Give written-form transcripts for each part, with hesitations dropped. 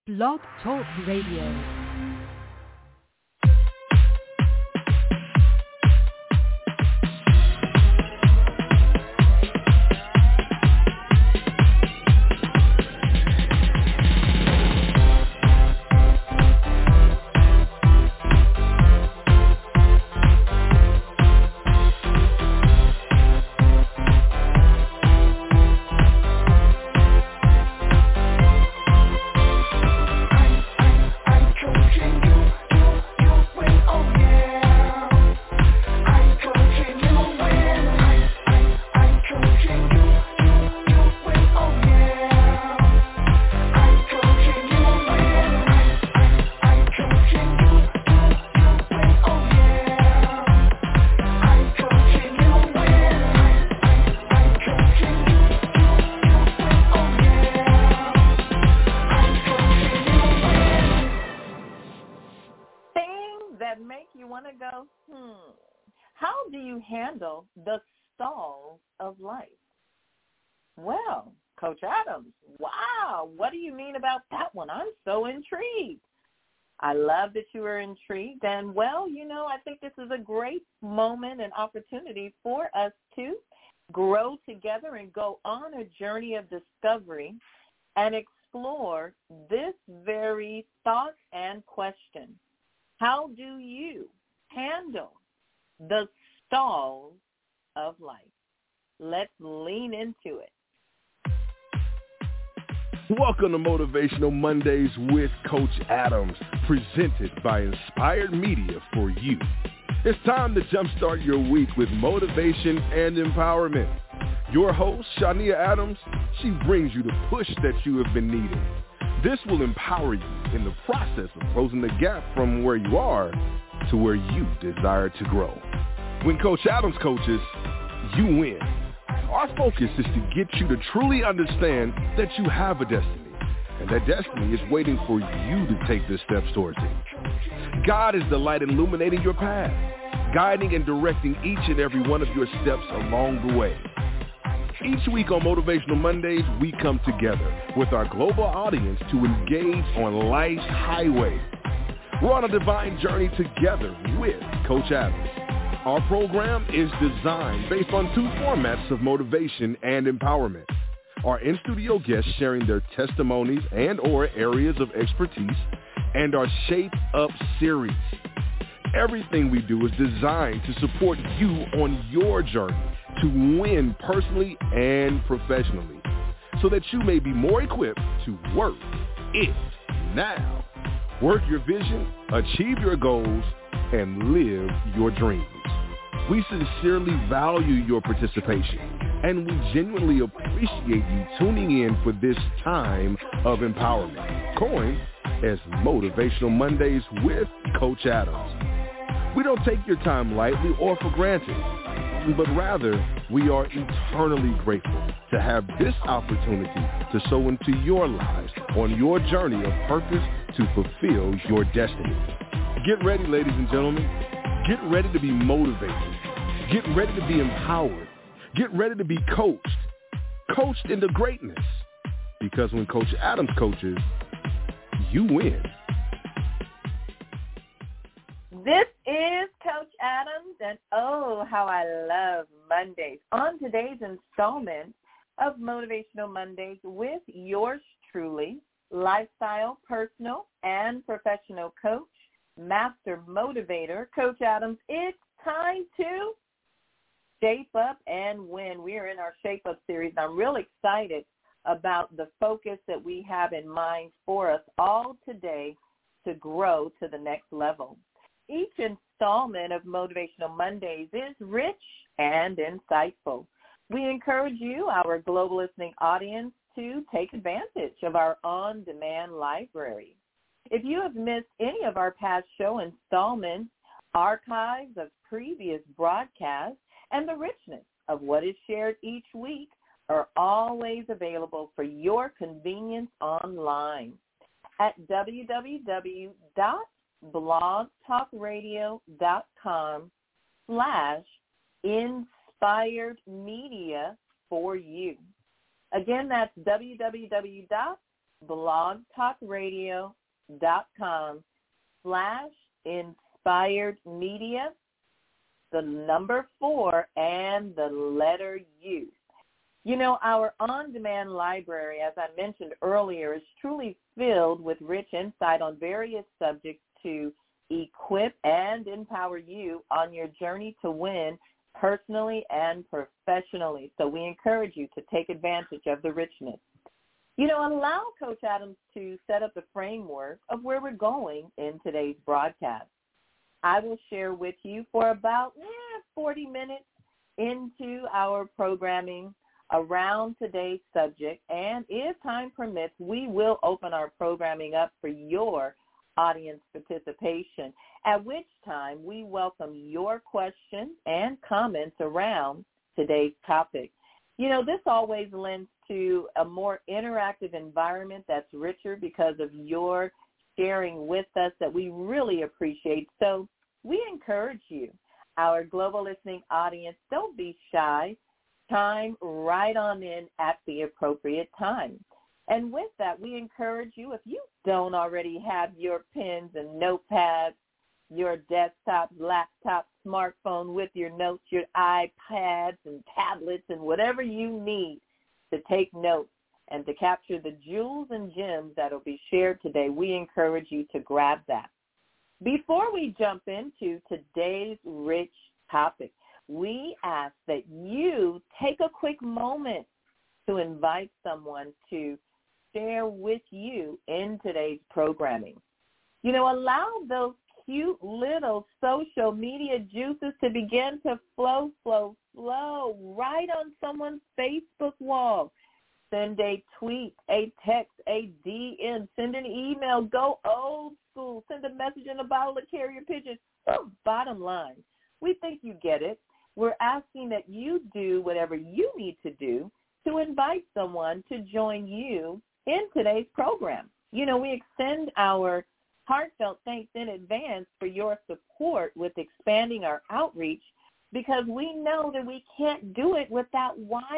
Blog Talk Radio. How do you handle the stalls of life? Well, Coach Adams, wow, what do you mean about that one? I'm so intrigued. I love that you are intrigued. And, well, I think this is a great moment and opportunity for us to grow together and go on a journey of discovery and explore this very thought and question. How do you handle the stalls of life? Let's lean into it. Welcome to Motivational Mondays with Coach Adams, presented by Inspired Media for you. It's time to jumpstart your week with motivation and empowerment. Your host, Shania Adams, she brings you the push that you have been needing. This will empower you in the process of closing the gap from where you are to where you desire to grow. When Coach Adams coaches, you win. Our focus is to get you to truly understand that you have a destiny, and that destiny is waiting for you to take the steps towards it. God is the light illuminating your path, guiding and directing each and every one of your steps along the way. Each week on Motivational Mondays, we come together with our global audience to engage on life's highway. We're on a divine journey together with Coach Adams. Our program is designed based on two formats of motivation and empowerment. Our in-studio guests sharing their testimonies and or areas of expertise, and our Shape Up series. Everything we do is designed to support you on your journey to win personally and professionally, so that you may be more equipped to work it now. Work your vision, achieve your goals, and live your dreams. We sincerely value your participation, and we genuinely appreciate you tuning in for this time of empowerment, coined as Motivational Mondays with Coach Adams. We don't take your time lightly or for granted, but rather we are eternally grateful to have this opportunity to sow into your lives on your journey of purpose to fulfill your destiny. Get ready, ladies and gentlemen. Get ready to be motivated. Get ready to be empowered. Get ready to be coached into greatness. Because when Coach Adams coaches, you win. This is Coach Adams, and oh, how I love Mondays. On today's installment of Motivational Mondays with yours truly, lifestyle, personal, and professional coach, master motivator, Coach Adams, it's time to shape up and win. We are in our Shape Up series. I'm real excited about the focus that we have in mind for us all today to grow to the next level. Each installment of Motivational Mondays is rich and insightful. We encourage you, our global listening audience, to take advantage of our on-demand library. If you have missed any of our past show installments, archives of previous broadcasts, and the richness of what is shared each week are always available for your convenience online at www.blogtalkradio.com/inspired media for you. Again, that's www.blogtalkradio.com blogtalkradio.com/inspiredmedia, the number 4, and the letter U. You know, our on-demand library, as I mentioned earlier, is truly filled with rich insight on various subjects to equip and empower you on your journey to win personally and professionally. So we encourage you to take advantage of the richness. You know, allow Coach Adams to set up the framework of where we're going in today's broadcast. I will share with you for about 40 minutes into our programming around today's subject, and if time permits, we will open our programming up for your audience participation, at which time we welcome your questions and comments around today's topic. You know, this always lends to a more interactive environment that's richer because of your sharing with us that we really appreciate. So we encourage you, our global listening audience, don't be shy. Chime right on in at the appropriate time. And with that, we encourage you, if you don't already have your pens and notepads, your desktop, laptop, smartphone with your notes, your iPads and tablets and whatever you need to take notes and to capture the jewels and gems that will be shared today, we encourage you to grab that. Before we jump into today's rich topic, we ask that you take a quick moment to invite someone to share with you in today's programming. You know, allow those cute little social media juices to begin to flow right on someone's Facebook wall. Send a tweet, a text, a DM, send an email, go old school, send a message in a bottle of carrier pigeon. So bottom line, we think you get it. We're asking that you do whatever you need to do to invite someone to join you in today's program. You know, we extend our heartfelt thanks in advance for your support with expanding our outreach, because we know that we can't do it without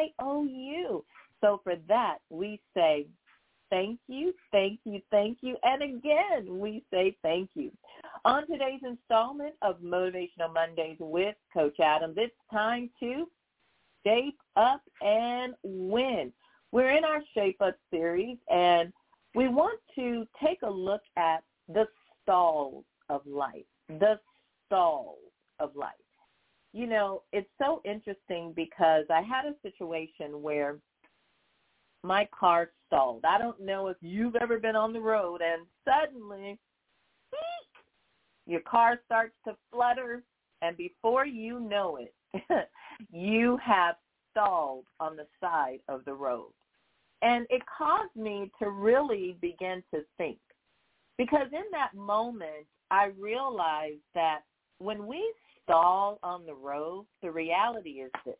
YOU. So for that, we say thank you, thank you, thank you, and again, we say thank you. On today's installment of Motivational Mondays with Coach Adams, it's time to shape up and win. We're in our Shape Up series, and we want to take a look at the stalls of life, the stalls of life. You know, it's so interesting because I had a situation where my car stalled. I don't know if you've ever been on the road and suddenly your car starts to flutter, and before you know it, you have stalled on the side of the road. And it caused me to really begin to think, because in that moment, I realized that when we stall on the road, the reality is this: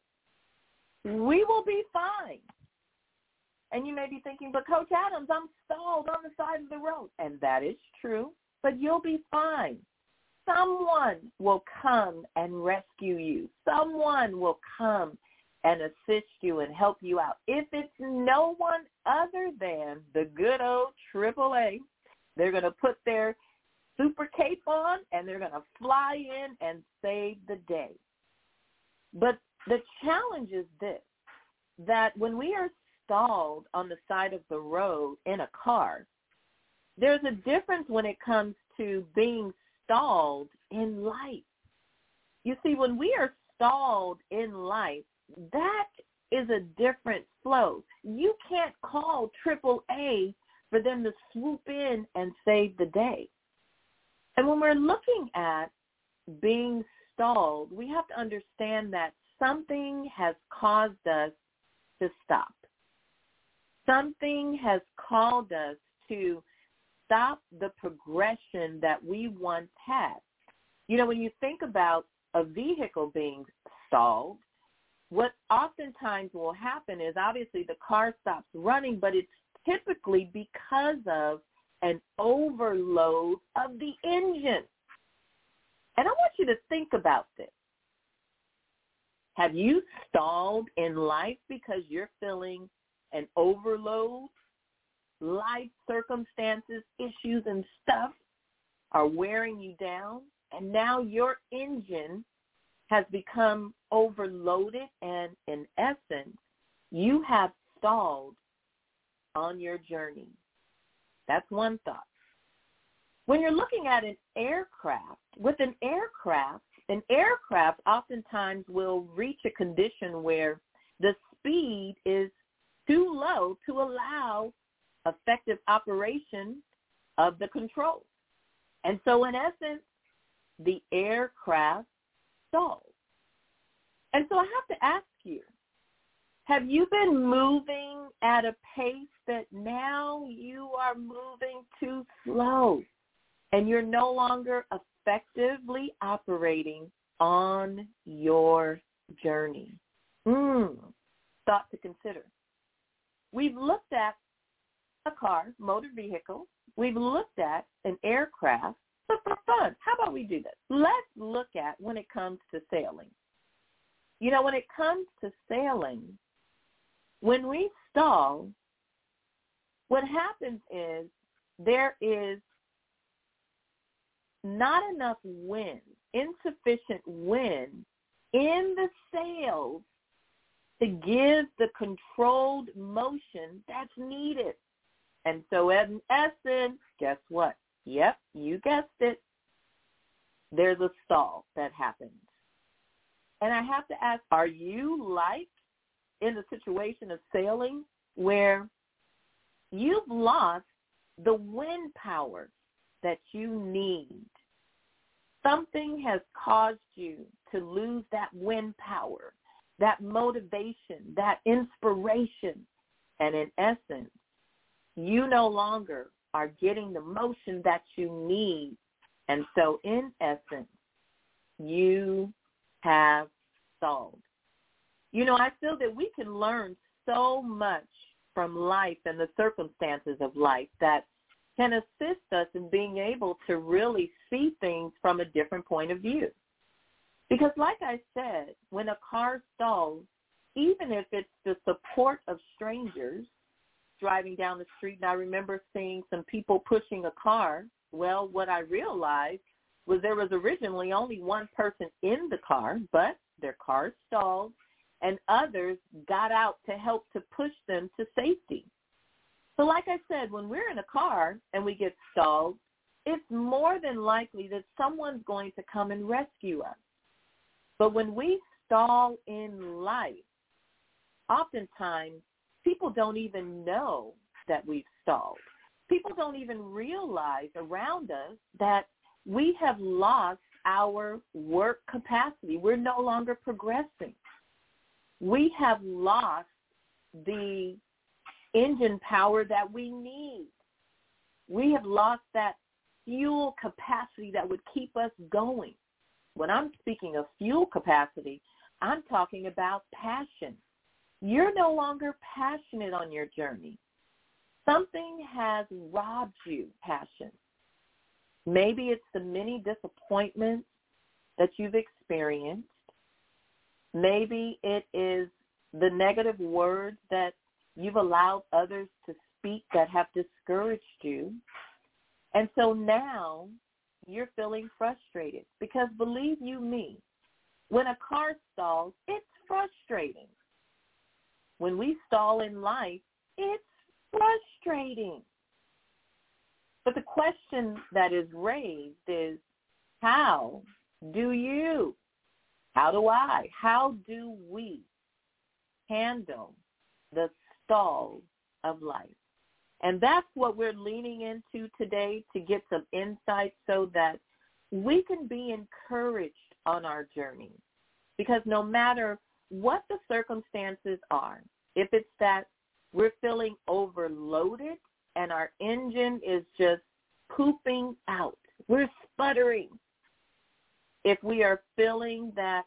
we will be fine. And you may be thinking, but Coach Adams, I'm stalled on the side of the road. And that is true, but you'll be fine. Someone will come and rescue you. Someone will come and assist you and help you out. If it's no one other than the good old AAA, they're going to put their super cape on and they're going to fly in and save the day. But the challenge is this, that when we are stalled on the side of the road in a car, there's a difference when it comes to being stalled in life. You see, when we are stalled in life, that is a different flow. You can't call AAA for them to swoop in and save the day. And when we're looking at being stalled, we have to understand that something has caused us to stop. Something has called us to stop the progression that we once had. You know, when you think about a vehicle being stalled, what oftentimes will happen is obviously the car stops running, but it's typically because of an overload of the engine. And I want you to think about this. Have you stalled in life because you're feeling an overload? life circumstances, issues, and stuff are wearing you down, and now your engine has become overloaded, and in essence, you have stalled on your journey. That's one thought. When you're looking at an aircraft, with an aircraft oftentimes will reach a condition where the speed is too low to allow effective operation of the controls. And so in essence, the aircraft stalls. And so I have to ask you, have you been moving at a pace that now you are moving too slow and you're no longer effectively operating on your journey? Thought to consider. We've looked at a car, motor vehicle. We've looked at an aircraft. But for fun, how about we do this? Let's look at when it comes to sailing. You know, when it comes to sailing, when we stall, what happens is there is not enough wind, insufficient wind in the sails to give the controlled motion that's needed. And so in essence, guess what? Yep, you guessed it. There's a stall that happens. And I have to ask, are you like in the situation of sailing where you've lost the wind power that you need? Something has caused you to lose that wind power, that motivation, that inspiration. And in essence, you no longer are getting the motion that you need. And so in essence, you have stalled. You know, I feel that we can learn so much from life and the circumstances of life that can assist us in being able to really see things from a different point of view. Because like I said, when a car stalls, even if it's the support of strangers driving down the street, and I remember seeing some people pushing a car, well, what I realized was there was originally only one person in the car, but their car stalled, and others got out to help to push them to safety. So like I said, when we're in a car and we get stalled, it's more than likely that someone's going to come and rescue us. But when we stall in life, oftentimes people don't even know that we've stalled. People don't even realize around us that we have lost our work capacity. We're no longer progressing. We have lost the engine power that we need. We have lost that fuel capacity that would keep us going. When I'm speaking of fuel capacity, I'm talking about passion. You're no longer passionate on your journey. Something has robbed you passion. Maybe it's the many disappointments that you've experienced. Maybe it is the negative words that you've allowed others to speak that have discouraged you. And so now you're feeling frustrated because believe you me, when a car stalls, it's frustrating. When we stall in life, it's frustrating. But the question that is raised is, how do we handle the stalls of life? And that's what we're leaning into today, to get some insight so that we can be encouraged on our journey. Because no matter what the circumstances are, if it's that we're feeling overloaded and our engine is just pooping out, we're sputtering. If we are feeling that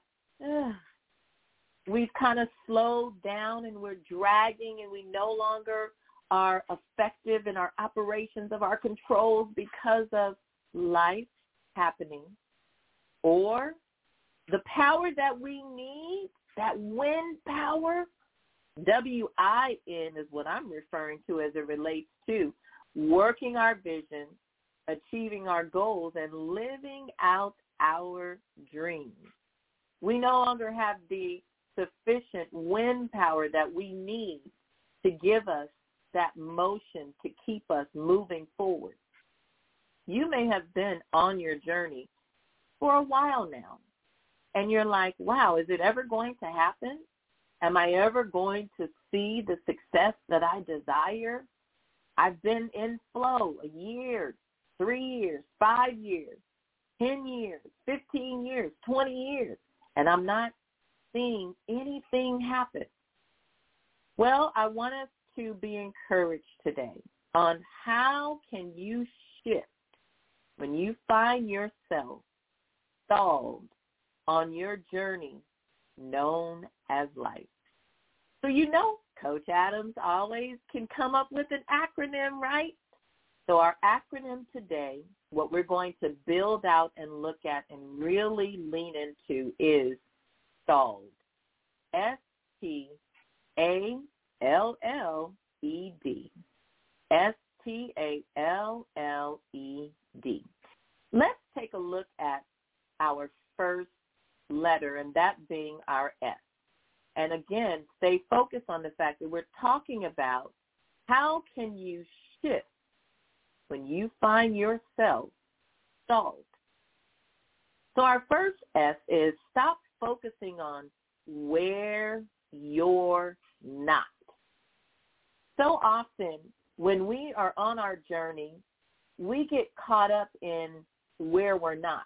we've kind of slowed down and we're dragging and we no longer are effective in our operations of our controls because of life happening, or the power that we need, that wind power, WIN is what I'm referring to as it relates to working our vision, achieving our goals, and living out our dreams. We no longer have the sufficient wind power that we need to give us that motion to keep us moving forward. You may have been on your journey for a while now, and you're like, wow, is it ever going to happen? Am I ever going to see the success that I desire? I've been in flow a year, 3 years, 5 years, 10 years, 15 years, 20 years, and I'm not seeing anything happen. Well, I want us to be encouraged today on how can you shift when you find yourself stalled on your journey known as life. So you know, Coach Adams always can come up with an acronym, right? So our acronym today, what we're going to build out and look at and really lean into is STALLED. STALLED. STALLED. Let's take a look at our first letter, and that being our S. And again, stay focused on the fact that we're talking about how can you shift when you find yourself stalled. So our first S is stop focusing on where you're not. So often when we are on our journey, we get caught up in where we're not.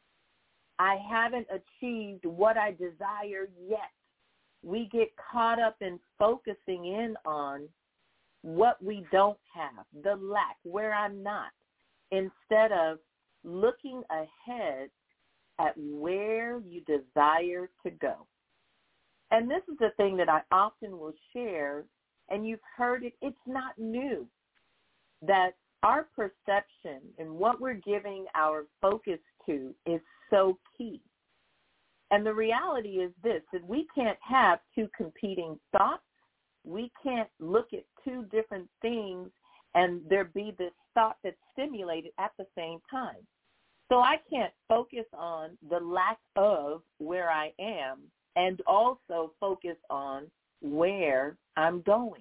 I haven't achieved what I desire yet. We get caught up in focusing in on what we don't have, the lack, where I'm not, instead of looking ahead at where you desire to go. And this is the thing that I often will share, and you've heard it, it's not new, that our perception and what we're giving our focus to is so key. And the reality is this, that we can't have two competing thoughts. We can't look at two different things and there be this thought that's stimulated at the same time. So I can't focus on the lack of where I am and also focus on where I'm going.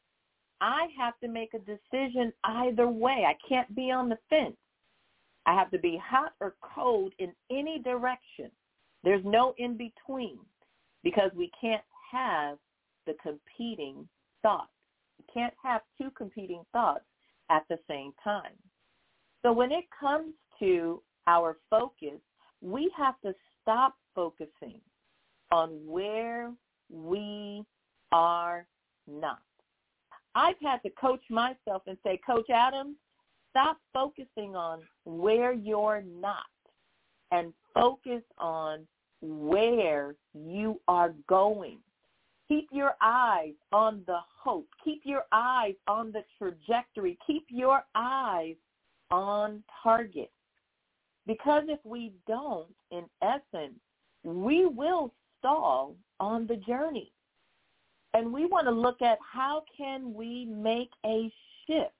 I have to make a decision either way. I can't be on the fence. I have to be hot or cold in any direction. There's no in between because we can't have the competing thoughts. We can't have two competing thoughts at the same time. So when it comes to our focus, we have to stop focusing on where we are not. I've had to coach myself and say, Coach Adams, stop focusing on where you're not and focus on where you are going. Keep your eyes on the hope. Keep your eyes on the trajectory. Keep your eyes on target. Because if we don't, in essence, we will stall on the journey. And we want to look at how can we make a shift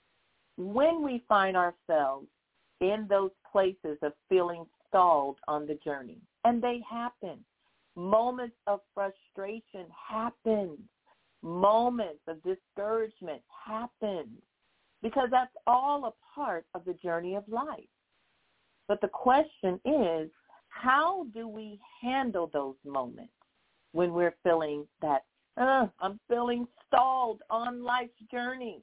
when we find ourselves in those places of feeling stalled on the journey. And they happen. Moments of frustration happen. Moments of discouragement happen. Because that's all a part of the journey of life. But the question is, how do we handle those moments when we're feeling that, I'm feeling stalled on life's journey?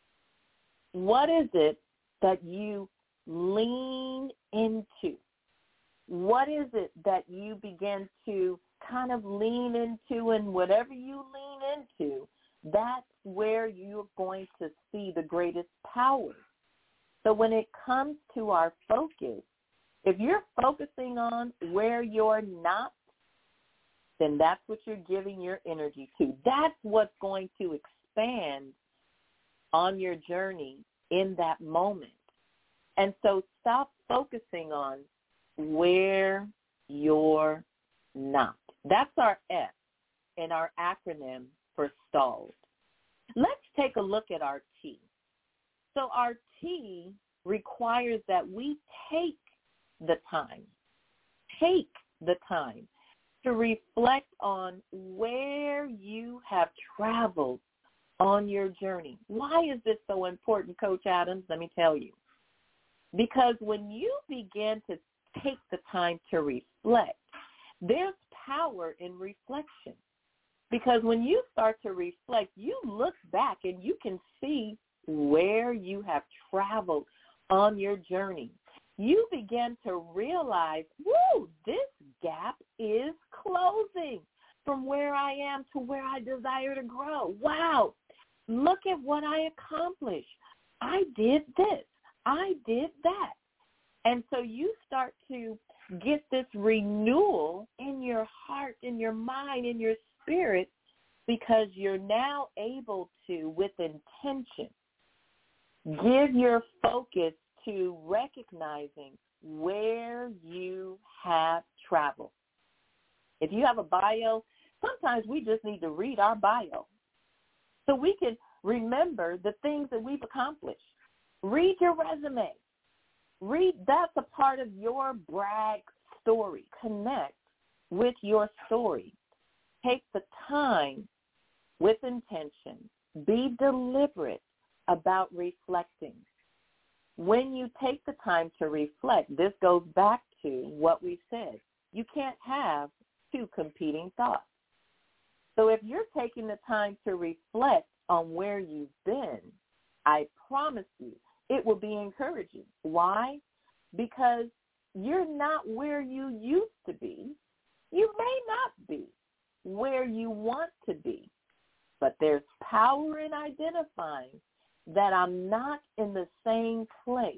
What is it that you lean into? What is it that you begin to kind of lean into, and whatever you lean into, that's where you're going to see the greatest power. So when it comes to our focus, if you're focusing on where you're not, then that's what you're giving your energy to. That's what's going to expand on your journey in that moment. And so stop focusing on where you're not. That's our S in our acronym for stalled. Let's take a look at our T. So our T requires that we take the time to reflect on where you have traveled on your journey. Why is this so important, Coach Adams? Let me tell you. Because when you begin to take the time to reflect, there's power in reflection. Because when you start to reflect, you look back and you can see where you have traveled on your journey. You begin to realize, this gap is closing from where I am to where I desire to grow. Wow, look at what I accomplished. I did this. I did that. And so you start to get this renewal in your heart, in your mind, in your spirit, because you're now able to, with intention, give your focus to recognizing where you have traveled. If you have a bio, sometimes we just need to read our bio so we can remember the things that we've accomplished. Read your resume. That's a part of your brag story. Connect with your story. Take the time with intention. Be deliberate about reflecting. When you take the time to reflect, this goes back to what we said. You can't have two competing thoughts. So if you're taking the time to reflect on where you've been, I promise you, it will be encouraging. Why? Because you're not where you used to be. You may not be where you want to be, but there's power in identifying that I'm not in the same place.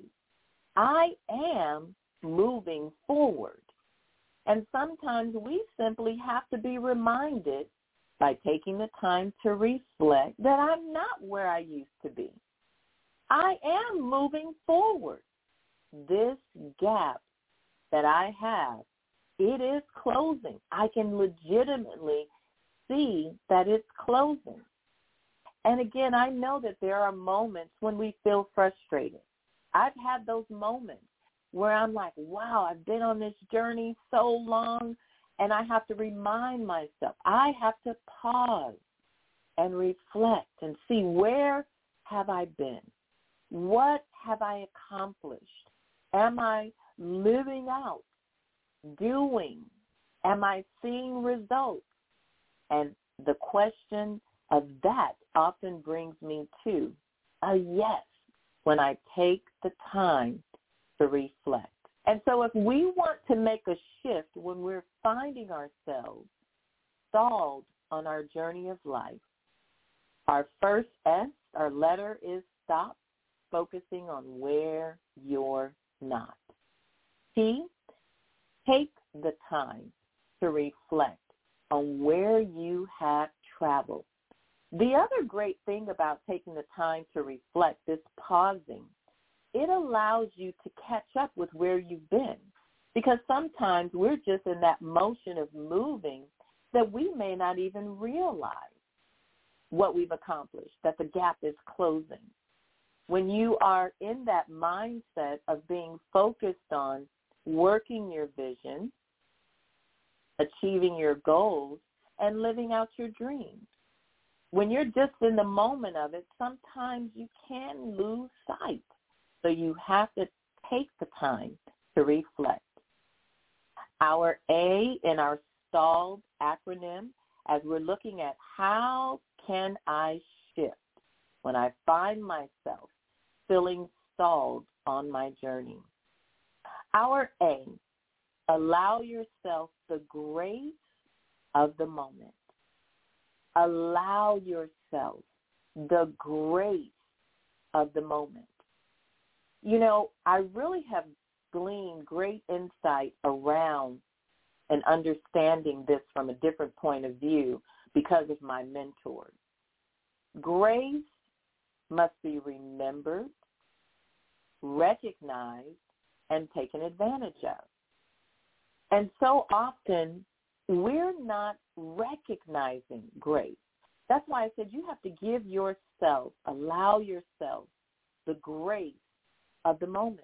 I am moving forward. And sometimes we simply have to be reminded by taking the time to reflect that I'm not where I used to be. I am moving forward. This gap that I have, it is closing. I can legitimately see that it's closing. And again, I know that there are moments when we feel frustrated. I've had those moments where I'm like, wow, I've been on this journey so long, and I have to remind myself, I have to pause and reflect and see, where have I been? What have I accomplished? Am I living out, doing? Am I seeing results? And the question of that often brings me to a yes when I take the time to reflect. And so if we want to make a shift when we're finding ourselves stalled on our journey of life, our first S, our letter, is stop focusing on where you're not. T, take the time to reflect on where you have traveled. The other great thing about taking the time to reflect, this pausing, it allows you to catch up with where you've been, because sometimes we're just in that motion of moving that we may not even realize what we've accomplished, that the gap is closing. When you are in that mindset of being focused on working your vision, achieving your goals, and living out your dreams, when you're just in the moment of it, sometimes you can lose sight. So you have to take the time to reflect. Our A in our STALLED acronym, as we're looking at how can I shift when I find myself feeling stalled on my journey. Our A, allow yourself the grace of the moment. Allow yourself the grace of the moment. You know, I really have gleaned great insight around and understanding this from a different point of view because of my mentors. Grace must be remembered, recognized, and taken advantage of. And so often, we're not recognizing grace. That's why I said you have to give yourself, allow yourself the grace of the moment.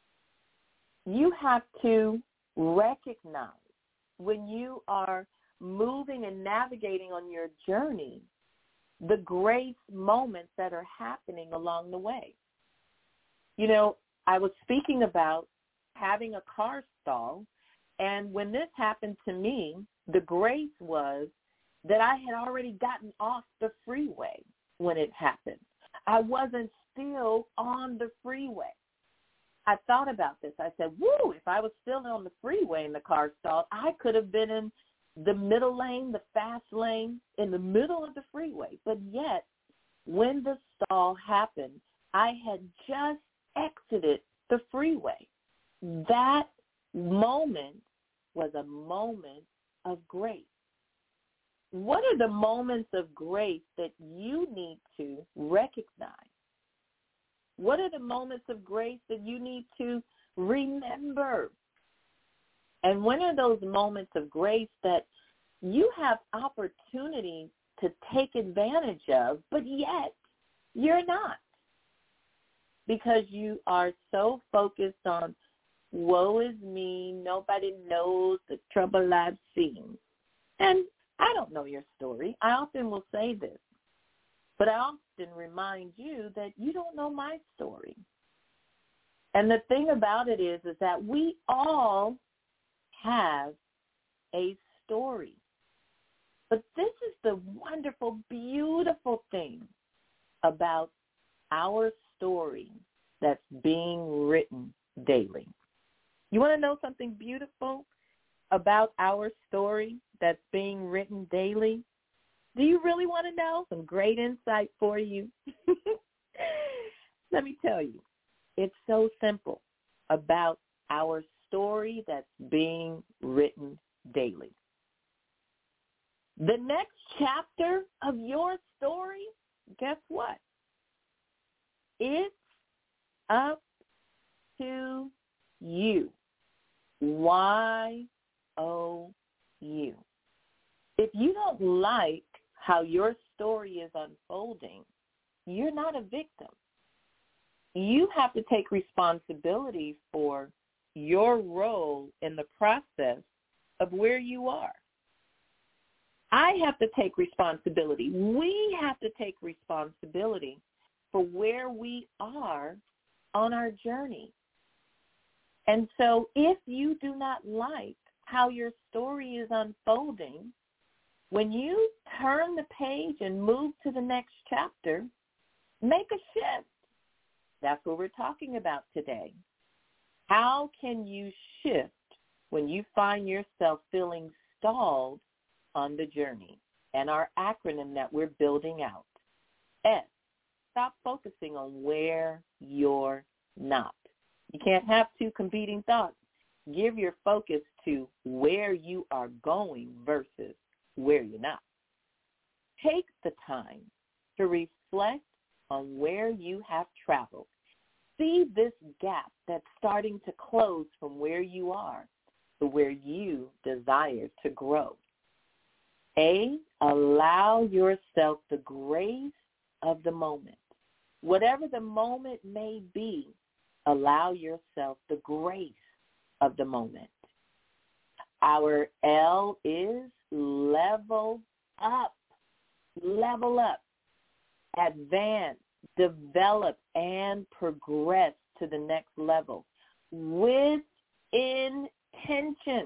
You have to recognize when you are moving and navigating on your journey the grace moments that are happening along the way. You know, I was speaking about having a car stall, and when this happened to me, the grace was that I had already gotten off the freeway when it happened. I wasn't still on the freeway. I thought about this. I said, woo, if I was still on the freeway and the car stalled, I could have been in the middle lane, the fast lane, in the middle of the freeway. But yet, when the stall happened, I had just exited the freeway. That moment was a moment of grace. What are the moments of grace that you need to recognize? What are the moments of grace that you need to remember? And when are those moments of grace that you have opportunity to take advantage of, but yet you're not? Because you are so focused on, woe is me, nobody knows the trouble I've seen. And I don't know your story. I often will say this, but I often remind you that you don't know my story. And the thing about it is that we all have a story. But this is the wonderful, beautiful thing about our story that's being written daily. You want to know something beautiful about our story that's being written daily? Do you really want to know? Some great insight for you. Let me tell you, it's so simple about our story that's being written daily. The next chapter of your story, guess what? It's up to you. Y-O-U. If you don't like how your story is unfolding, you're not a victim. You have to take responsibility for your role in the process of where you are. I have to take responsibility. We have to take responsibility for where we are on our journey. And so if you do not like how your story is unfolding, when you turn the page and move to the next chapter, make a shift. That's what we're talking about today. How can you shift when you find yourself feeling stalled on the journey? And our acronym that we're building out. S, stop focusing on where you're not. You can't have two competing thoughts. Give your focus to where you are going versus where you're not. Take the time to reflect on where you have traveled. See this gap that's starting to close from where you are to where you desire to grow. A, allow yourself the grace of the moment. Whatever the moment may be, allow yourself the grace of the moment. Our L is level up. Level up. Advance, develop, and progress to the next level with intention.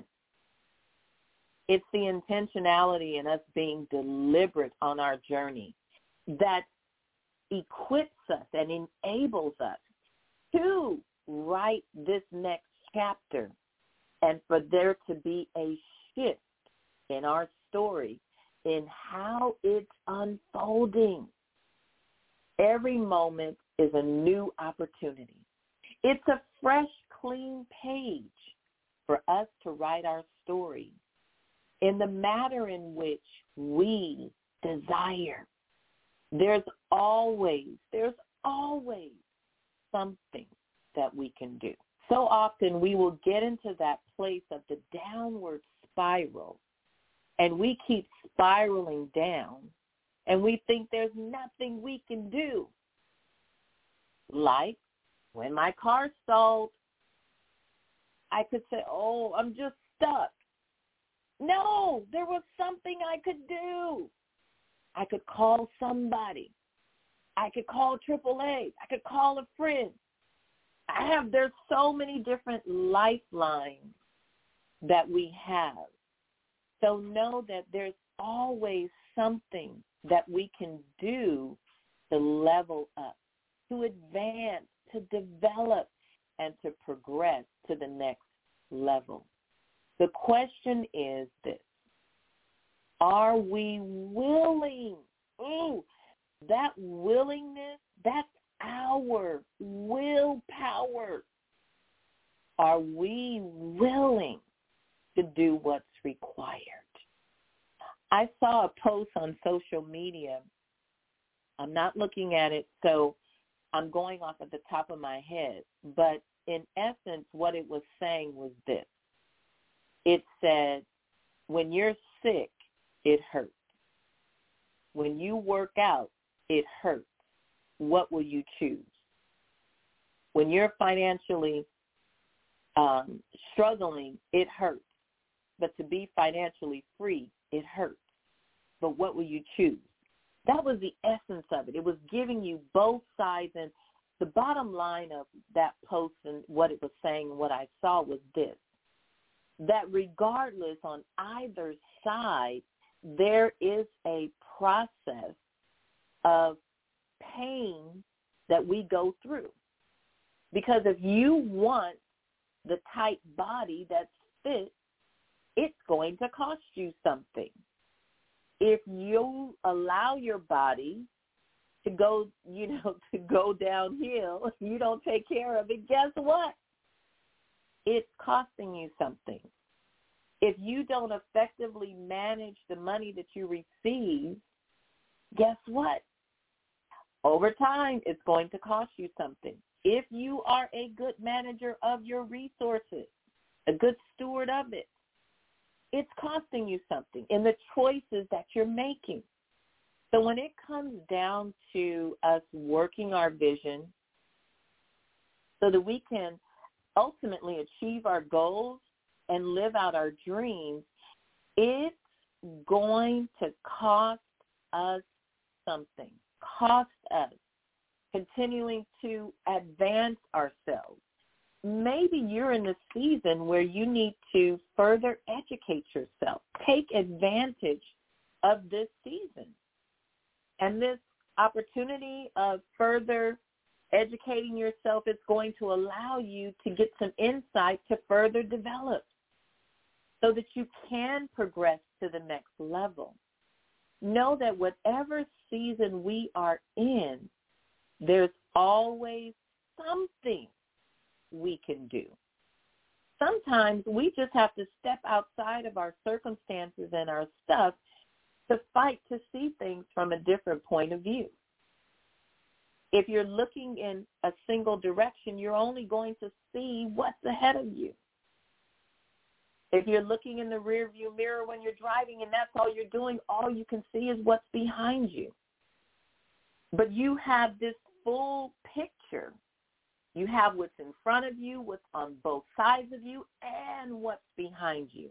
It's the intentionality in us being deliberate on our journey that equips us and enables us to write this next chapter and for there to be a shift in our story in how it's unfolding. Every moment is a new opportunity. It's a fresh, clean page for us to write our story in the manner in which we desire. There's always something that we can do. So often we will get into that place of the downward spiral, and we keep spiraling down and we think there's nothing we can do. Like when my car stalled, I could say, oh, I'm just stuck. No, there was something I could do. I could call somebody. I could call AAA. I could call a friend. There's so many different lifelines that we have. So know that there's always something that we can do to level up, to advance, to develop, and to progress to the next level. The question is this: are we willing? Ooh, that willingness, that's our willpower. Are we willing to do what's required? I saw a post on social media. I'm not looking at it, so I'm going off at the top of my head. But in essence, what it was saying was this. It said, when you're sick, it hurts. When you work out, it hurts. What will you choose? When you're financially struggling, it hurts. But to be financially free, it hurts. But what will you choose? That was the essence of it. It was giving you both sides. And the bottom line of that post and what it was saying and what I saw was this: that regardless on either side, there is a process of pain that we go through. Because if you want the tight body that's fit, it's going to cost you something. If you allow your body to go, to go downhill, you don't take care of it, guess what? It's costing you something. If you don't effectively manage the money that you receive, guess what? Over time, it's going to cost you something. If you are a good manager of your resources, a good steward of it, it's costing you something in the choices that you're making. So when it comes down to us working our vision so that we can ultimately achieve our goals and live out our dreams, it's going to cost us something, cost us continuing to advance ourselves. Maybe you're in the season where you need to further educate yourself. Take advantage of this season. And this opportunity of further educating yourself is going to allow you to get some insight to further develop so that you can progress to the next level. Know that whatever season we are in, there's always something we can do. Sometimes we just have to step outside of our circumstances and our stuff to fight to see things from a different point of view. If you're looking in a single direction, you're only going to see what's ahead of you. If you're looking in the rearview mirror when you're driving and that's all you're doing, all you can see is what's behind you. But you have this full picture. You have what's in front of you, what's on both sides of you, and what's behind you.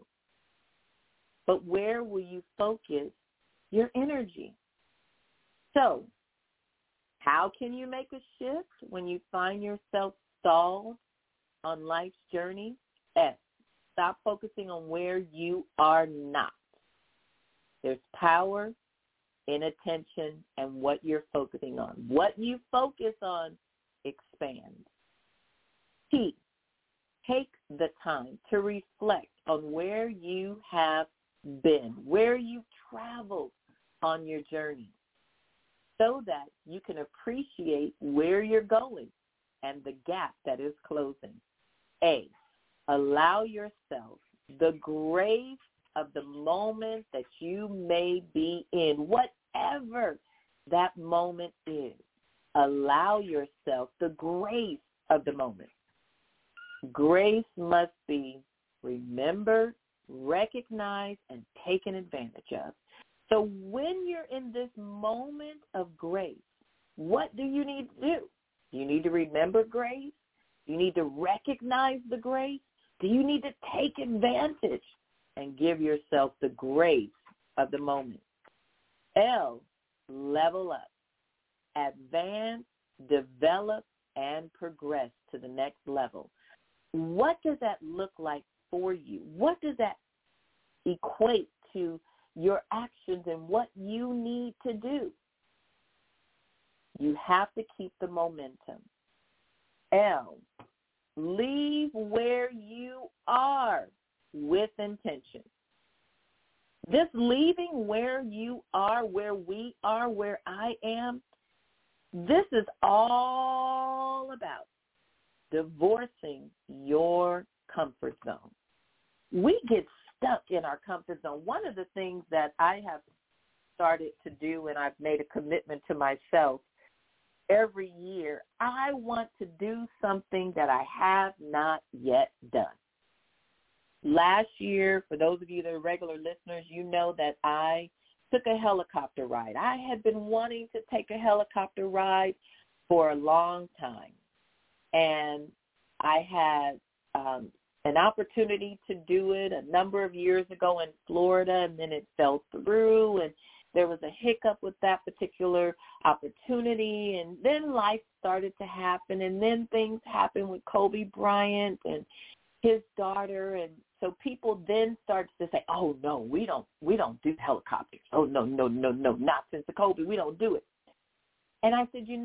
But where will you focus your energy? So, how can you make a shift when you find yourself stalled on life's journey? Stop focusing on where you are not. There's power in attention and what you're focusing on. What you focus on expands. T, take the time to reflect on where you have been, where you've traveled on your journey, so that you can appreciate where you're going and the gap that is closing. A, allow yourself the grace of the moment that you may be in, whatever that moment is. Allow yourself the grace of the moment. Grace must be remembered, recognized, and taken advantage of. So when you're in this moment of grace, what do you need to do? Do you need to remember grace? Do you need to recognize the grace? Do you need to take advantage and give yourself the grace of the moment? L, level up, advance, develop, and progress to the next level. What does that look like for you? What does that equate to your actions and what you need to do? You have to keep the momentum. L, leave where you are with intention. This leaving where you are, where we are, where I am, this is all about divorcing your comfort zone. We get stuck in our comfort zone. One of the things that I have started to do, and I've made a commitment to myself, every year, I want to do something that I have not yet done. Last year, for those of you that are regular listeners, you know that I took a helicopter ride. I had been wanting to take a helicopter ride for a long time. And I had an opportunity to do it a number of years ago in Florida, and then it fell through, and there was a hiccup with that particular opportunity, and then life started to happen, and then things happened with Kobe Bryant and his daughter, and so people then started to say, oh, no, we don't do helicopters. Oh, no, not since the Kobe, we don't do it. And I said,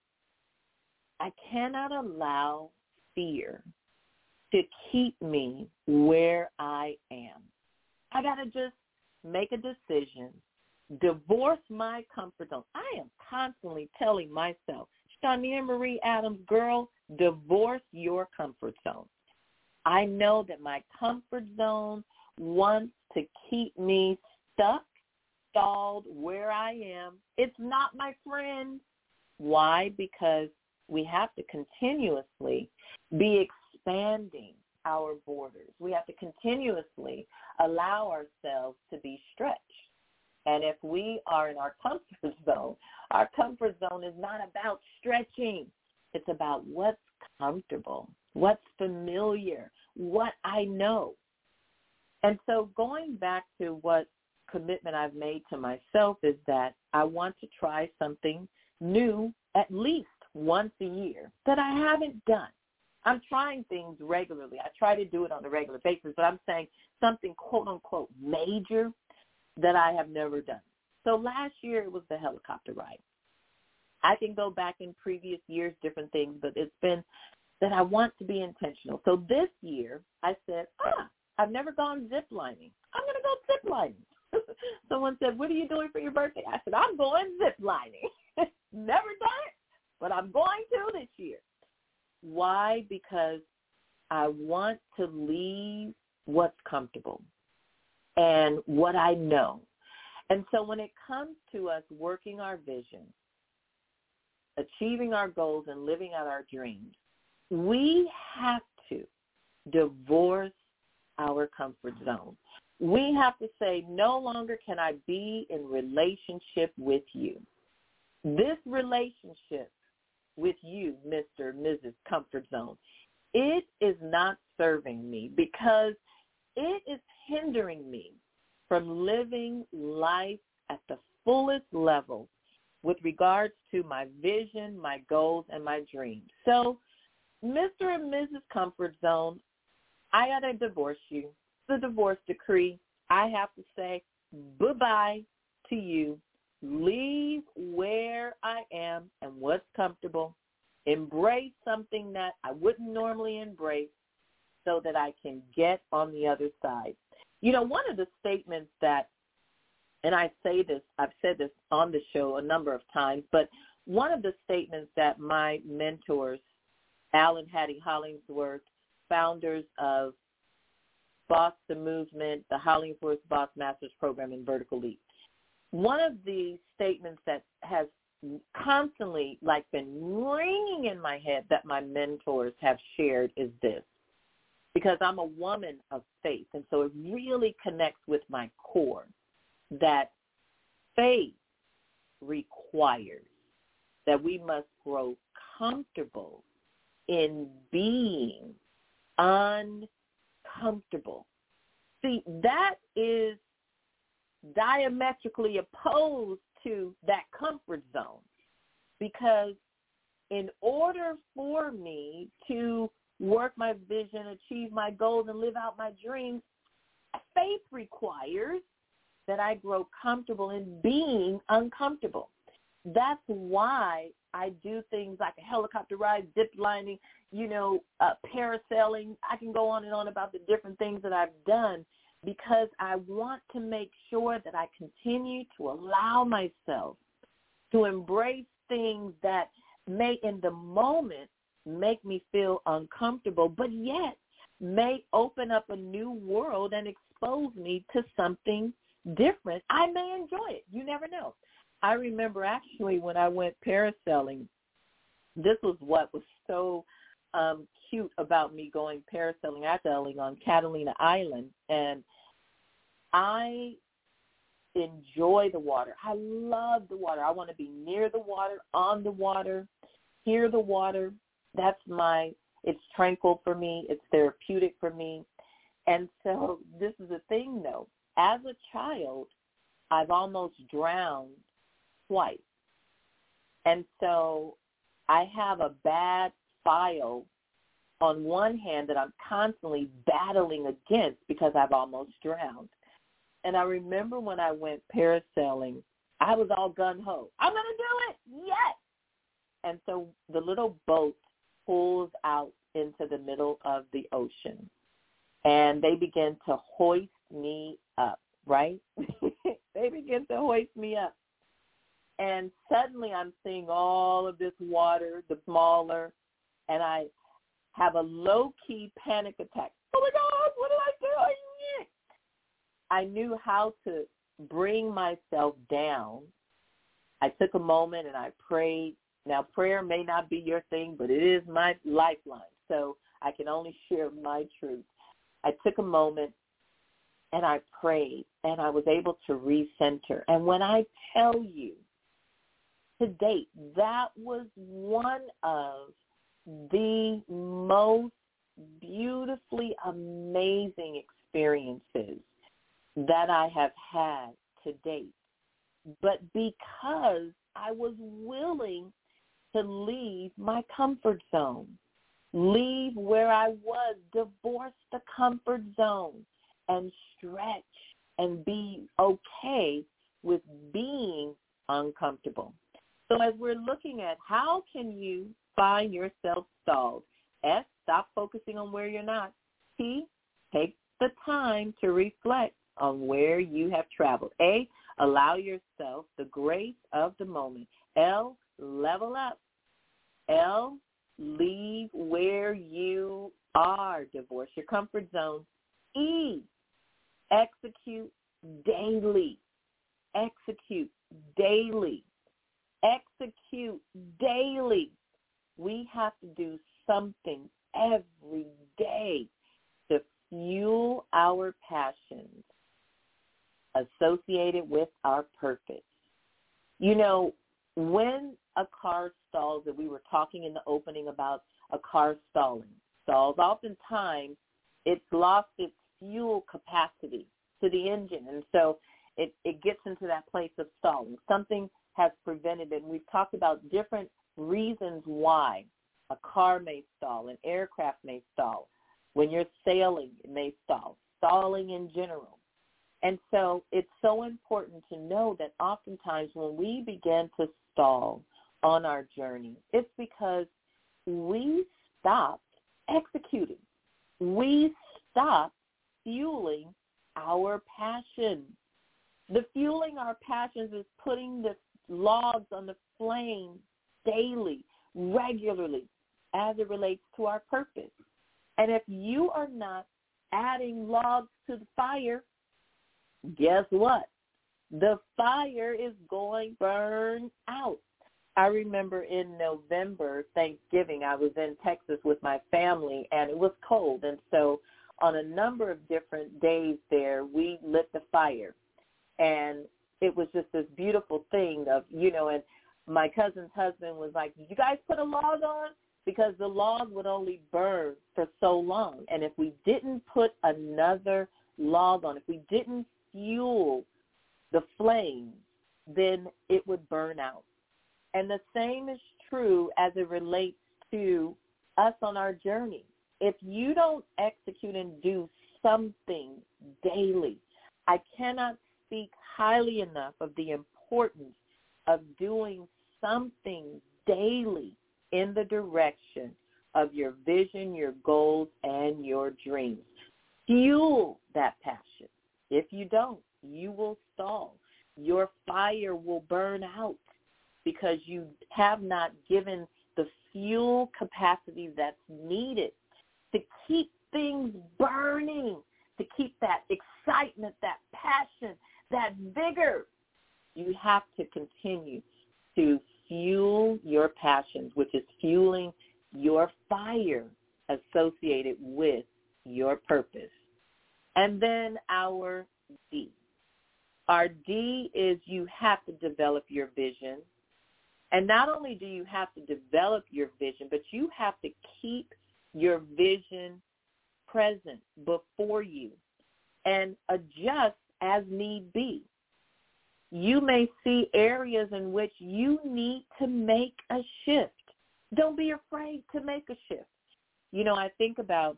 I cannot allow fear to keep me where I am. I got to just make a decision, divorce my comfort zone. I am constantly telling myself, Shania Marie Adams, girl, divorce your comfort zone. I know that my comfort zone wants to keep me stuck, stalled where I am. It's not my friend. Why? Because we have to continuously be expanding our borders. We have to continuously allow ourselves to be stretched. And if we are in our comfort zone is not about stretching. It's about what's comfortable, what's familiar, what I know. And so going back to what commitment I've made to myself is that I want to try something new at least once a year that I haven't done. I'm trying things regularly. I try to do it on a regular basis, but I'm saying something, quote, unquote, major that I have never done. So last year it was the helicopter ride. I can go back in previous years, different things, but it's been that I want to be intentional. So this year I said, I've never gone zip lining. I'm going to go zip lining. Someone said, what are you doing for your birthday? I said, I'm going zip lining. Never done it, but I'm going to this year. Why? Because I want to leave what's comfortable and what I know. And so when it comes to us working our vision, achieving our goals, and living out our dreams, we have to divorce our comfort zone. We have to say, no longer can I be in relationship with you. This relationship with you, Mr. and Mrs. Comfort Zone, it is not serving me because it is hindering me from living life at the fullest level with regards to my vision, my goals, and my dreams. So, Mr. and Mrs. Comfort Zone, I got to divorce you. The divorce decree, I have to say bye-bye to you. Leave where I am and what's comfortable. Embrace something that I wouldn't normally embrace so that I can get on the other side. One of the statements that, and I say this, I've said this on the show a number of times, but one of the statements that my mentors, Alan Hattie Hollingsworth, founders of Boss the Movement, the Hollingsworth Boss Masters Program, and Vertical Leap, one of the statements that has constantly been ringing in my head that my mentors have shared is this, because I'm a woman of faith, and so it really connects with my core, that faith requires that we must grow comfortable in being uncomfortable. See, that is diametrically opposed to that comfort zone, because in order for me to work my vision, achieve my goals, and live out my dreams, faith requires that I grow comfortable in being uncomfortable. That's why I do things like a helicopter ride, zip lining, parasailing. I can go on and on about the different things that I've done, because I want to make sure that I continue to allow myself to embrace things that may in the moment make me feel uncomfortable, but yet may open up a new world and expose me to something different. I may enjoy it. You never know. I remember actually when I went parasailing, this was what was so cute about me going parasailing on Catalina Island, and I enjoy the water. I love the water. I want to be near the water, on the water, hear the water. It's tranquil for me. It's therapeutic for me. And so this is the thing, though. As a child, I've almost drowned twice. And so I have a bad file on one hand that I'm constantly battling against because I've almost drowned. And I remember when I went parasailing, I was all gung-ho. I'm going to do it. Yes. And so the little boat pulls out into the middle of the ocean, and they begin to hoist me up, right? They begin to hoist me up. And suddenly I'm seeing all of this water, the smaller, and I have a low-key panic attack. Oh, my God, what do I do? I knew how to bring myself down. I took a moment and I prayed. Now, prayer may not be your thing, but it is my lifeline, so I can only share my truth. I took a moment and I prayed, and I was able to recenter. And when I tell you, to date, that was one of the most beautifully amazing experiences that I have had to date. But because I was willing to leave my comfort zone, leave where I was, divorce the comfort zone, and stretch and be okay with being uncomfortable. So as we're looking at how can you find yourself stalled, S, stop focusing on where you're not. T, take the time to reflect on where you have traveled. A, allow yourself the grace of the moment. L, level up. L, leave where you are. Divorce your comfort zone. E, execute daily. Execute daily. Execute daily. We have to do something every day to fuel our passions associated with our purpose. When a car stalls, and we were talking in the opening about a car stalls, oftentimes it's lost its fuel capacity to the engine, and so it gets into that place of stalling. Something has prevented it, and we've talked about different reasons why a car may stall, an aircraft may stall. When you're sailing, it may stall, stalling in general. And so it's so important to know that oftentimes when we begin to stall on our journey, it's because we stopped executing. We stopped fueling our passions. The fueling our passions is putting the logs on the flame daily, regularly, as it relates to our purpose. And if you are not adding logs to the fire, guess what? The fire is going to burn out. I remember in November, Thanksgiving, I was in Texas with my family, and it was cold. And so on a number of different days there, we lit the fire. And it was just this beautiful thing of, and my cousin's husband was like, you guys put a log on? Because the log would only burn for so long. And if we didn't put another log on, if we didn't fuel the flame, then it would burn out. And the same is true as it relates to us on our journey. If you don't execute and do something daily, I cannot speak highly enough of the importance of doing something daily in the direction of your vision, your goals, and your dreams. Fuel that passion. If you don't, you will stall. Your fire will burn out because you have not given the fuel capacity that's needed to keep things burning, to keep that excitement, that passion, that vigor. You have to continue to fuel your passions, which is fueling your fire associated with your purpose. And then our D. Our D is you have to develop your vision. And not only do you have to develop your vision, but you have to keep your vision present before you and adjust as need be. You may see areas in which you need to make a shift. Don't be afraid to make a shift. I think about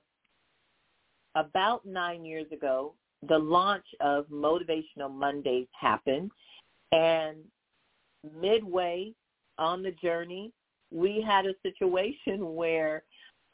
9 years ago, the launch of Motivational Mondays happened, and midway on the journey, we had a situation where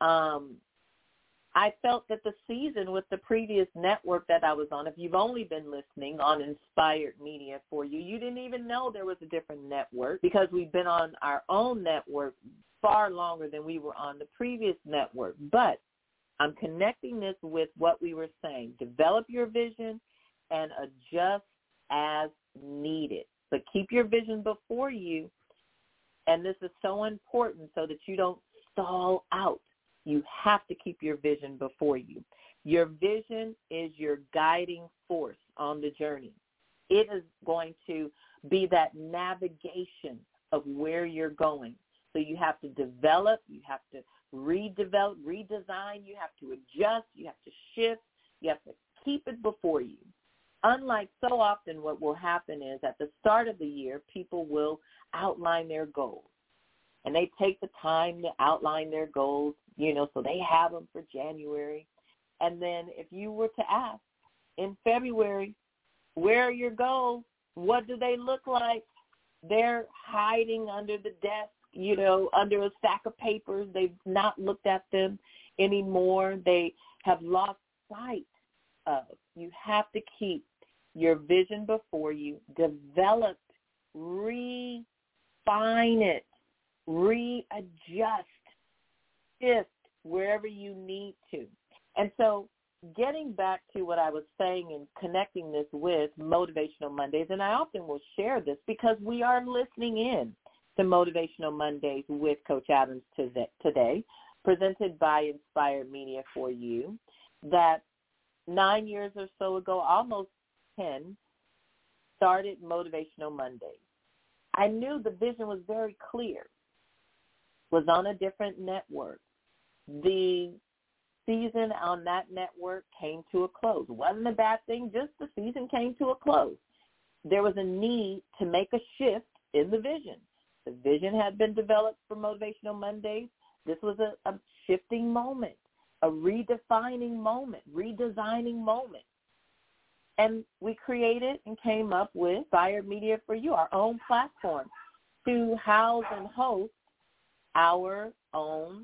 I felt that the season with the previous network that I was on, if you've only been listening on Inspired Media for you, you didn't even know there was a different network because we've been on our own network far longer than we were on the previous network. But I'm connecting this with what we were saying. Develop your vision and adjust as needed. But keep your vision before you, and this is so important so that you don't stall out. You have to keep your vision before you. Your vision is your guiding force on the journey. It is going to be that navigation of where you're going. So you have to develop, you have to redevelop, redesign, you have to adjust, you have to shift, you have to keep it before you. Unlike so often what will happen is at the start of the year, people will outline their goals. And they take the time to outline their goals, so they have them for January. And then if you were to ask in February, where are your goals? What do they look like? They're hiding under the desk, under a stack of papers. They've not looked at them anymore. They have lost sight of. You have to keep your vision before you, develop, refine it, readjust, shift wherever you need to. And so getting back to what I was saying and connecting this with Motivational Mondays, and I often will share this because we are listening in to Motivational Mondays with Coach Adams today, presented by Inspired Media for you, that 9 years or so ago, almost 10, started Motivational Mondays. I knew the vision was very clear, was on a different network. The season on that network came to a close. It wasn't a bad thing, just the season came to a close. There was a need to make a shift in the vision. The vision had been developed for Motivational Mondays. This was a shifting moment, a redefining moment, redesigning moment. And we created and came up with Inspired Media for You, our own platform, to house and host our own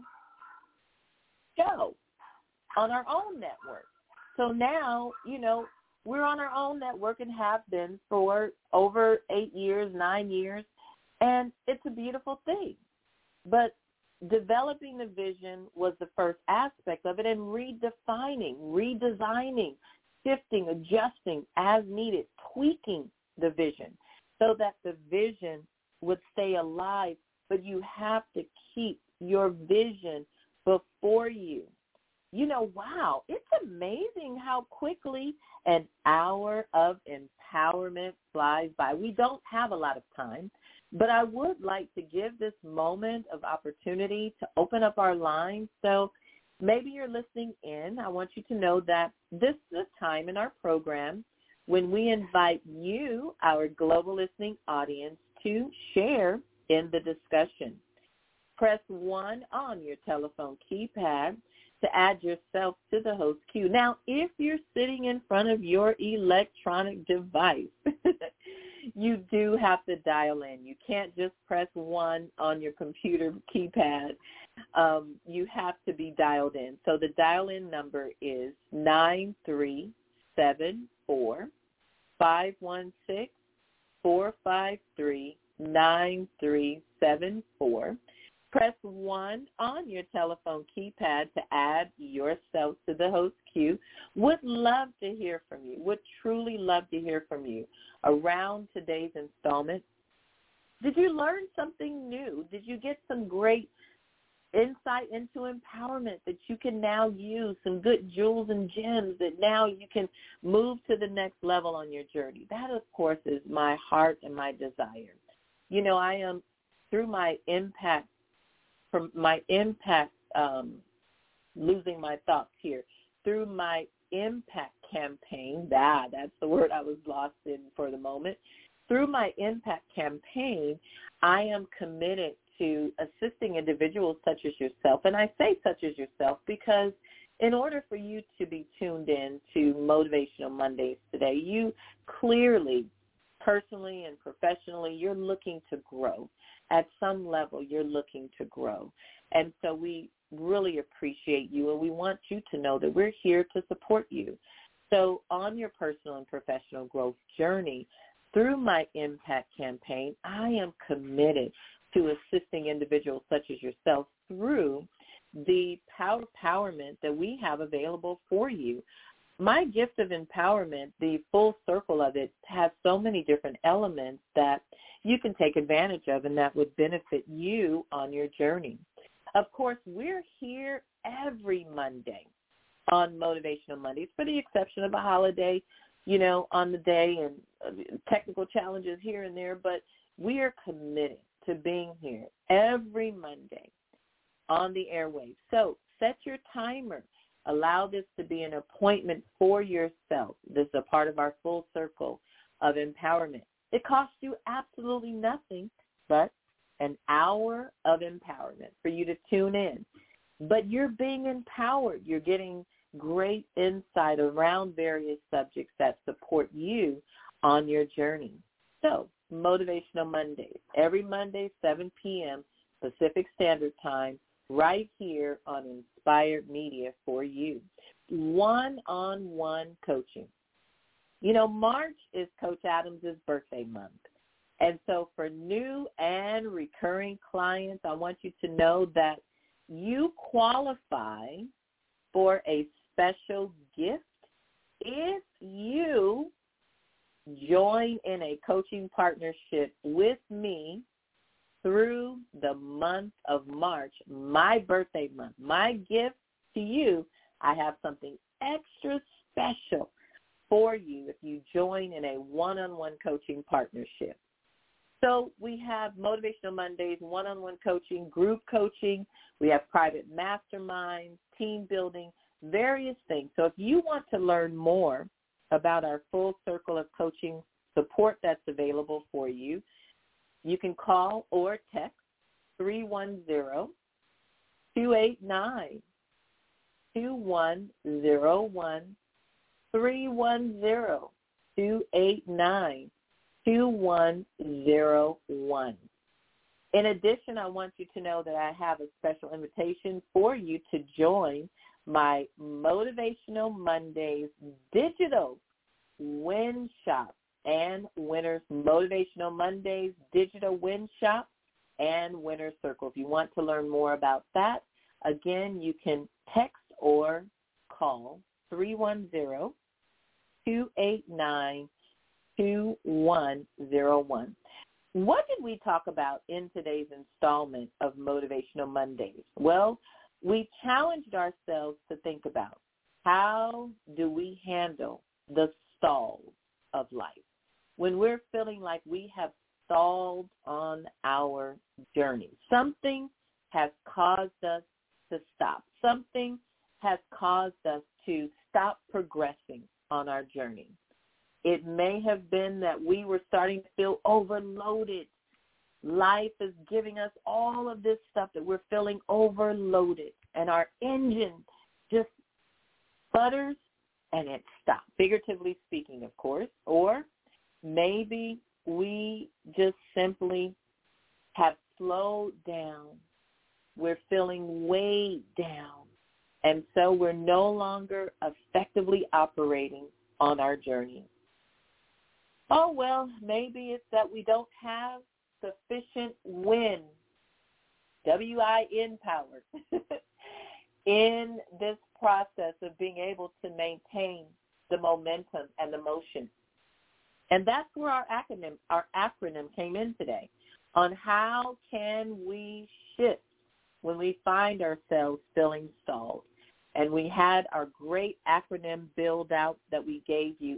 show on our own network. So now, we're on our own network and have been for over 8 years, 9 years, and it's a beautiful thing. But developing the vision was the first aspect of it, and redefining, redesigning, shifting, adjusting as needed, tweaking the vision so that the vision would stay alive. But you have to keep your vision before you. wow, it's amazing how quickly an hour of empowerment flies by. We don't have a lot of time, but I would like to give this moment of opportunity to open up our lines. So maybe you're listening in. I want you to know that this is a time in our program when we invite you, our global listening audience, to share in the discussion. Press 1 on your telephone keypad to add yourself to the host queue. Now, if you're sitting in front of your electronic device, you do have to dial in. You can't just press 1 on your computer keypad. You have to be dialed in. So the dial-in number is 937-456-453-9374. Press 1 on your telephone keypad to add yourself to the host queue. Would love to hear from you. Would truly love to hear from you around today's installment. Did you learn something new? Did you get some great insight into empowerment that you can now use, some good jewels and gems that now you can move to the next level on your journey? That, of course, is my heart and my desire. I am, through my impact, losing my thoughts here, through my impact campaign, that's the word I was lost in for the moment. Through my impact campaign, I am committed to assisting individuals such as yourself. And I say such as yourself because in order for you to be tuned in to Motivational Mondays today, you clearly, personally and professionally, you're looking to grow. At some level, you're looking to grow. And so we really appreciate you, and we want you to know that we're here to support you. So on your personal and professional growth journey, through my impact campaign, I am committed to assisting individuals such as yourself through the empowerment that we have available for you. My gift of empowerment, the full circle of it, has so many different elements that you can take advantage of and that would benefit you on your journey. Of course, we're here every Monday on Motivational Mondays, for the exception of a holiday, on the day and technical challenges here and there, but we are committed to being here every Monday on the airwaves. So set your timer. Allow this to be an appointment for yourself. This is a part of our full circle of empowerment. It costs you absolutely nothing but an hour of empowerment for you to tune in. But you're being empowered. You're getting great insight around various subjects that support you on your journey. So, Motivational Mondays, every Monday, 7 p.m. Pacific Standard Time, right here on Inspired Media for you. One-on-one coaching. March is Coach Adams' birthday month. And so for new and recurring clients, I want you to know that you qualify for a special gift if you join in a coaching partnership with me through the month of March, my birthday month. My gift to you, I have something extra special for you if you join in a one-on-one coaching partnership. So we have Motivational Mondays, one-on-one coaching, group coaching. We have private masterminds, team building, various things. So if you want to learn more about our full circle of coaching support that's available for you, you can call or text 310-289-2101, 310-289-2101. In addition, I want you to know that I have a special invitation for you to join my Motivational Mondays digital win shop and winners. Motivational Mondays digital win shop and winner circle. If you want to learn more about that, again, you can text or call 310-289-2101. What did we talk about in today's installment of Motivational Mondays? Well, we challenged ourselves to think about how do we handle the stalls of life when we're feeling like we have stalled on our journey. Something has caused us to stop. Something has caused us to stop progressing on our journey. It may have been that we were starting to feel overloaded. Life is giving us all of this stuff that we're feeling overloaded, and our engine just sputters and it stops, figuratively speaking, of course. Or maybe we just simply have slowed down. We're feeling weighed down, and so we're no longer effectively operating on our journey. Oh, well, maybe it's that we don't have sufficient win, W-I-N power, in this process of being able to maintain the momentum and the motion. And that's where our acronym came in today, on how can we shift when we find ourselves feeling stalled. And we had our great acronym build out that we gave you,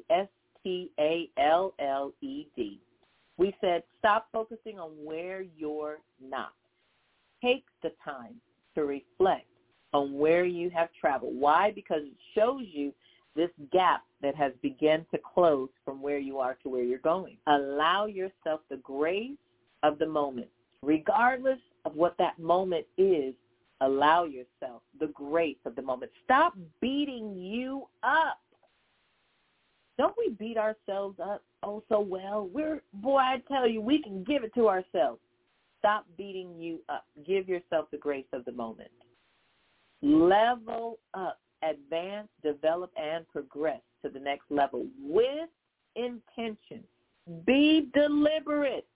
STALLED. We said, stop focusing on where you're not. Take the time to reflect on where you have traveled. Why? Because it shows you this gap that has begun to close from where you are to where you're going. Allow yourself the grace of the moment. Regardless of what that moment is, allow yourself the grace of the moment. Stop beating you up. Don't we beat ourselves up oh so well? Boy, I tell you, we can give it to ourselves. Stop beating you up. Give yourself the grace of the moment. Level up, advance, develop, and progress to the next level with intention. Be deliberate.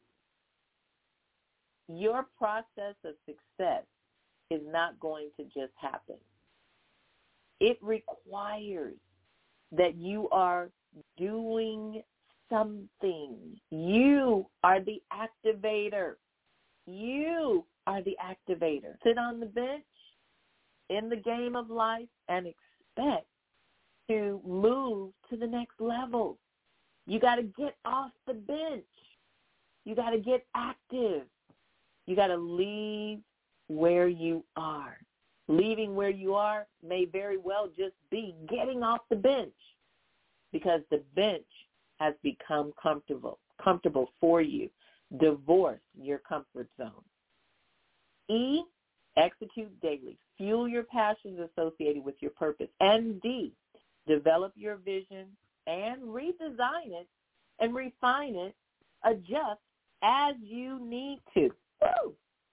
Your process of success is not going to just happen. It requires that you are doing something. You are the activator. You are the activator. Sit on the bench in the game of life and expect to move to the next level. You got to get off the bench. You got to get active. You got to leave where you are. Leaving where you are may very well just be getting off the bench, because the bench has become comfortable for you. Divorce your comfort zone. E, execute daily. Fuel your passions associated with your purpose. And D, develop your vision and redesign it and refine it, adjust as you need to. Woo!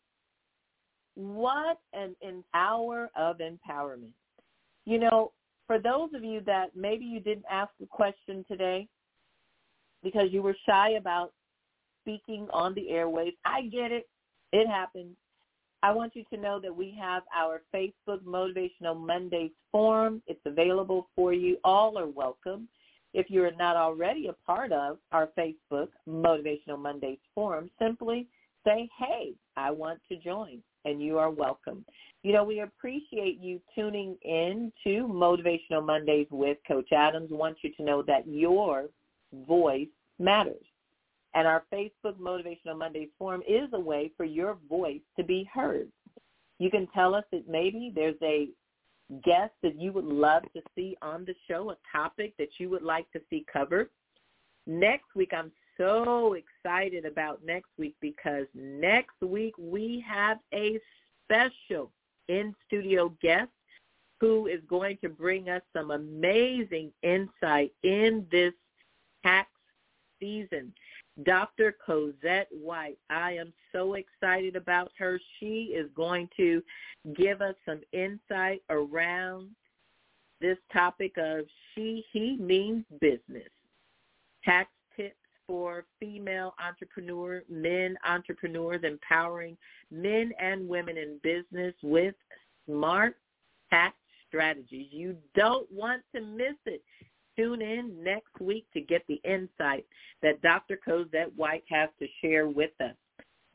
What an hour of empowerment. You know, for those of you that maybe you didn't ask a question today because you were shy about speaking on the airwaves, I get it. It happens. I want you to know that we have our Facebook Motivational Mondays forum. It's available for you. All are welcome. If you're not already a part of our Facebook Motivational Mondays forum, simply say, hey, I want to join, and you are welcome. You know, we appreciate you tuning in to Motivational Mondays with Coach Adams. We want you to know that your voice matters. And our Facebook Motivational Mondays forum is a way for your voice to be heard. You can tell us that maybe there's a guest that you would love to see on the show, a topic that you would like to see covered. Next week, I'm so excited about next week, because next week we have a special in-studio guest who is going to bring us some amazing insight in this tax season. Dr. Cosette White. I am so excited about her. She is going to give us some insight around this topic of he means business. Tax tips for female entrepreneurs, men entrepreneurs, empowering men and women in business with smart tax strategies. You don't want to miss it. Tune in next week to get the insight that Dr. Cosette White has to share with us.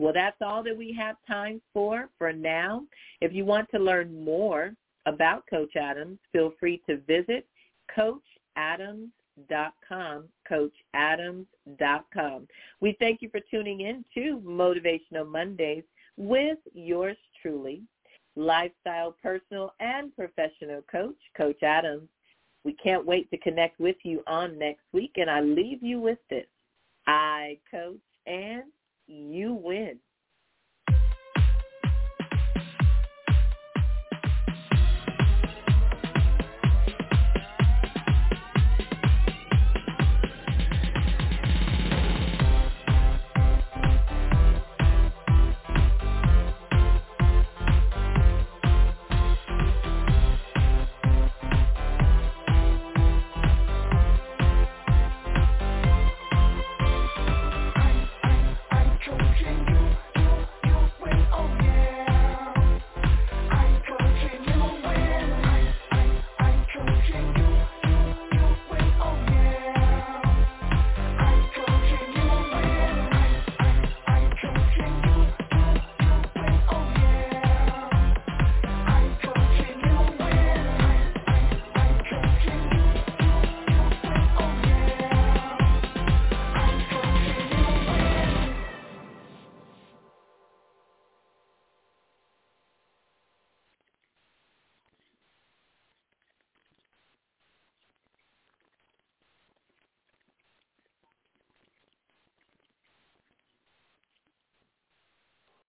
Well, that's all that we have time for now. If you want to learn more about Coach Adams, feel free to visit CoachAdams.com, CoachAdams.com. We thank you for tuning in to Motivational Mondays with yours truly, lifestyle, personal, and professional coach, Coach Adams. We can't wait to connect with you on next week, and I leave you with this. I coach and you win.